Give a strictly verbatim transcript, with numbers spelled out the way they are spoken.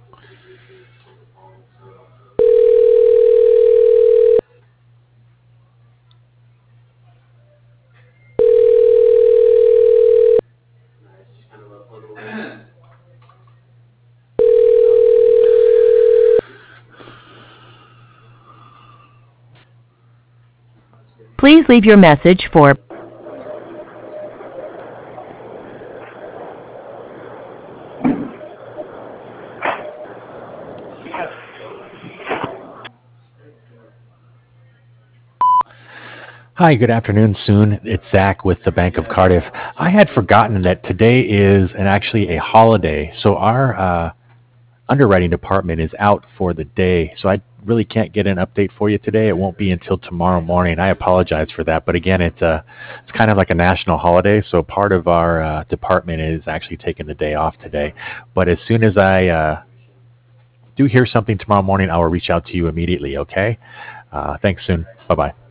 Please leave your message for Hi, good afternoon. Soon it's Zach with the Bank of Cardiff. I had forgotten that today is an actually a holiday, so our uh, underwriting department is out for the day. So I really can't get an update for you today. It won't be until tomorrow morning. I apologize for that, but again, it's uh, it's kind of like a national holiday, so part of our uh, department is actually taking the day off today. But as soon as I uh, do hear something tomorrow morning, I will reach out to you immediately. Okay? Uh, thanks soon. Bye bye.